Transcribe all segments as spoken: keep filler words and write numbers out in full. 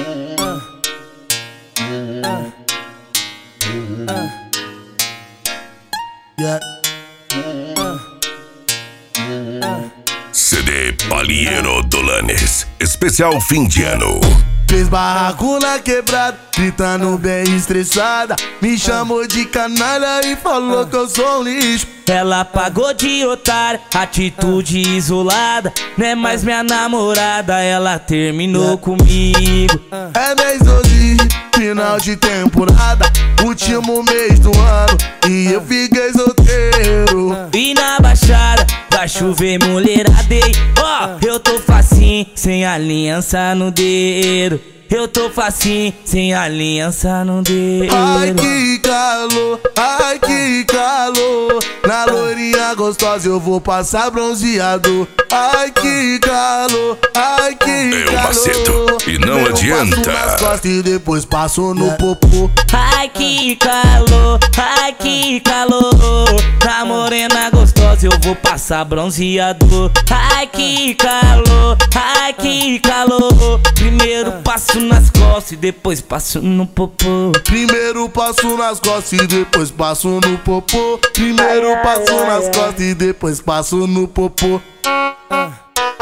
C D Palheiro Dolanes, especial fim de ano. Fez barraco na quebrada, gritando bem estressada. Me chamou de canalha e falou que eu sou um lixo. Ela pagou de otária, atitude isolada. Não é mais minha namorada, ela terminou comigo. É mês doze, final de temporada, último mês do ano, e eu fiquei solteiro. E na baixada, vai chover mulheradei. Ó, oh, eu tô facinho, sem aliança no dedo. Eu tô facinho, sem aliança no dedo. Ai que calor, ai que calor. Na loirinha gostosa eu vou passar bronzeado. Ai que calor, ai que calor. É o Macedo, e não eu adianta. Passo nas costas e depois passo no popô. Ai que calor, ai que calor. Na morena gostosa eu vou passar bronzeado. Ai que calor, ai que calor. Primeiro passo nas costas e depois passo no popô. Primeiro passo nas costas e depois passo no popô. Primeiro passo nas costas e depois passo no popô.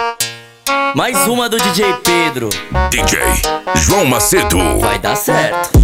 Mais uma do D J Pedro. D J João Macedo. Vai dar certo.